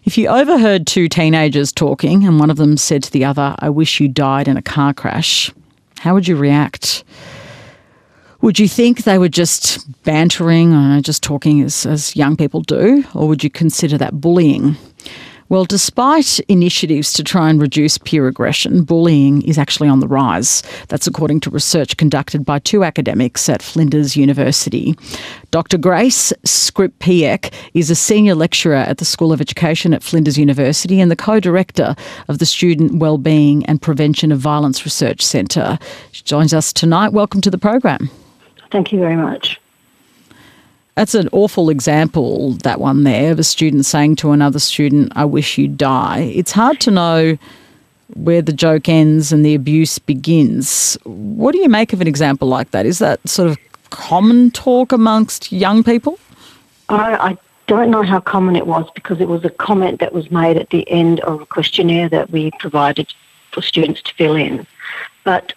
If you overheard two teenagers talking and one of them said to the other, "I wish you died in a car crash," how would you react? Would you think they were just bantering or just talking as young people do, or would you consider that bullying? Well, despite initiatives to try and reduce peer aggression, bullying is actually on the rise. That's according to research conducted by two academics at Flinders University. Dr. Grace Skripek is a senior lecturer at the School of Education at Flinders University and the co-director of the Student Wellbeing and Prevention of Violence Research Centre. She joins us tonight. Welcome to the program. Thank you very much. That's an awful example, that one there, of a student saying to another student, "I wish you'd die." It's hard to know where the joke ends and the abuse begins. What do you make of an example like that? Is that sort of common talk amongst young people? I don't know how common it was because it was a comment that was made at the end of a questionnaire that we provided for students to fill in. But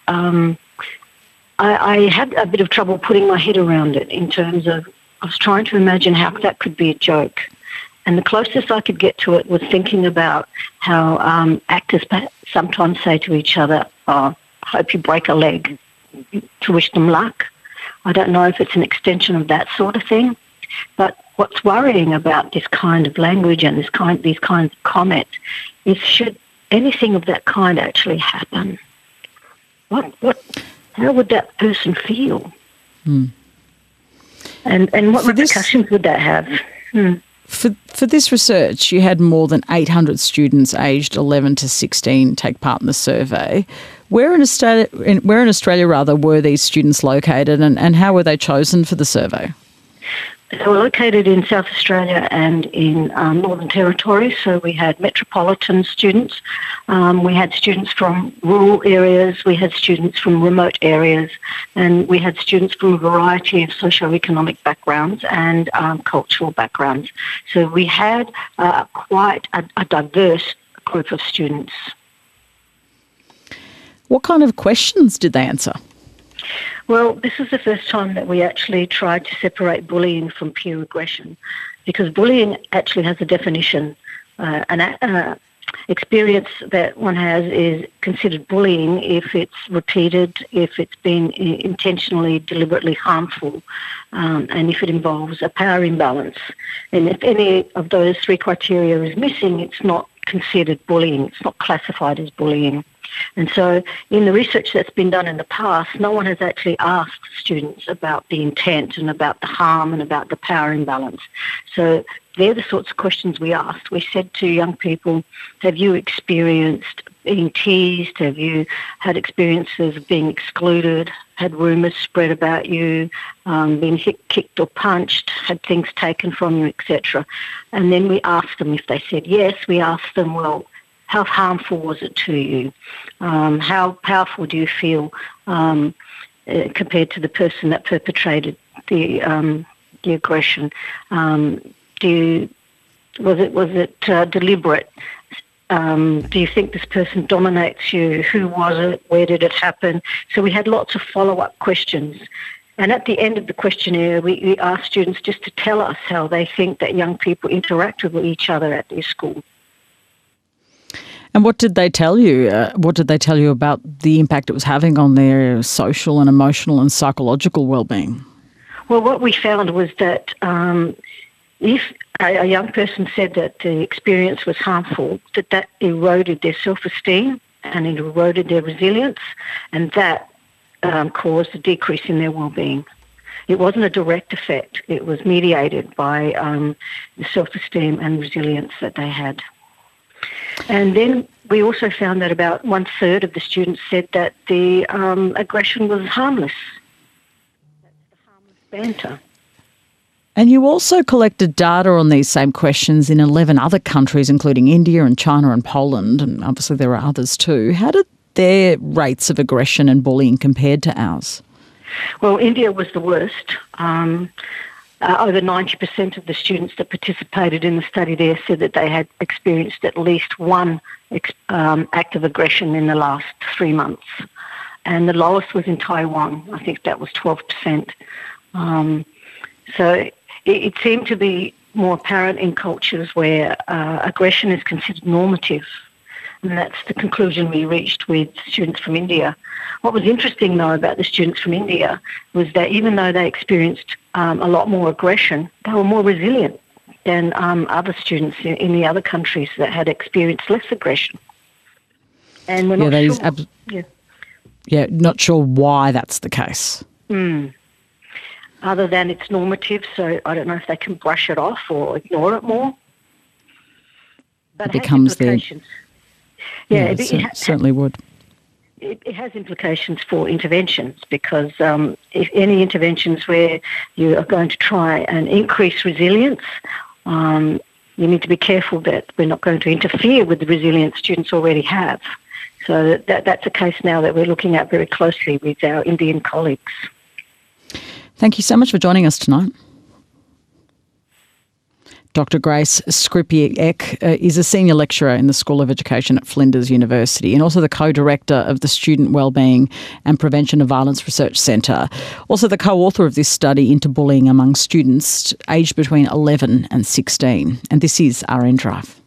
I had a bit of trouble putting my head around it in terms of I was trying to imagine how that could be a joke. And the closest I could get to it was thinking about how actors sometimes say to each other, "Oh, I hope you break a leg," to wish them luck. I don't know if it's an extension of that sort of thing. But what's worrying about this kind of language and these kinds of comments is should anything of that kind actually happen? How would that person feel? And what repercussions would that have? For this research, you had more than 800 students aged 11 to 16 take part in the survey. Where in Australia were these students located and how were they chosen for the survey? They were located in South Australia and in Northern Territory, so we had metropolitan students, we had students from rural areas, we had students from remote areas, and we had students from a variety of socio-economic backgrounds and cultural backgrounds. So we had quite a diverse group of students. What kind of questions did they answer? Well, this is the first time that we actually tried to separate bullying from peer aggression because bullying actually has a definition. An experience that one has is considered bullying if it's repeated, if it's been intentionally, deliberately harmful, and if it involves a power imbalance. And if any of those three criteria is missing, it's not considered bullying. It's not classified as bullying. And so in the research that's been done in the past, no one has actually asked students about the intent and about the harm and about the power imbalance. So they're the sorts of questions we asked. We said to young people, have you experienced being teased? Have you had experiences of being excluded? Had rumours spread about you? Been hit, kicked or punched? Had things taken from you, etc.? And then we asked them if they said yes. We asked them, well, how harmful was it to you? How powerful do you feel compared to the person that perpetrated the aggression? Was it deliberate? Do you think this person dominates you? Who was it? Where did it happen? So we had lots of follow-up questions. And at the end of the questionnaire, we asked students just to tell us how they think that young people interacted with each other at their school. And what did they tell you? What did they tell you about the impact it was having on their social and emotional and psychological well-being? Well, what we found was that if a young person said that the experience was harmful, that eroded their self-esteem and it eroded their resilience, and that caused a decrease in their well-being. It wasn't a direct effect. It was mediated by the self-esteem and resilience that they had. And then we also found that about 1/3 of the students said that the aggression was harmless. That's the harmless banter. And you also collected data on these same questions in 11 other countries, including India and China and Poland, and obviously there are others too. How did their rates of aggression and bullying compared to ours? Well, India was the worst. Over 90% of the students that participated in the study there said that they had experienced at least one act of aggression in the last 3 months. And the lowest was in Taiwan. I think that was 12%. So it seemed to be more apparent in cultures where aggression is considered normative. And that's the conclusion we reached with students from India. What was interesting, though, about the students from India was that even though they experienced a lot more aggression, they were more resilient than other students in the other countries that had experienced less aggression. And we're not sure. Not sure why that's the case. Other than it's normative, so I don't know if they can brush it off or ignore it more. But it becomes implications. It certainly would. It has implications for interventions because if any interventions where you are going to try and increase resilience, you need to be careful that we're not going to interfere with the resilience students already have. So that's a case now that we're looking at very closely with our Indian colleagues. Thank you so much for joining us tonight. Dr. Grace Skripek is a senior lecturer in the School of Education at Flinders University and also the co-director of the Student Wellbeing and Prevention of Violence Research Centre. Also the co-author of this study into bullying among students aged between 11 and 16. And this is RN Drive.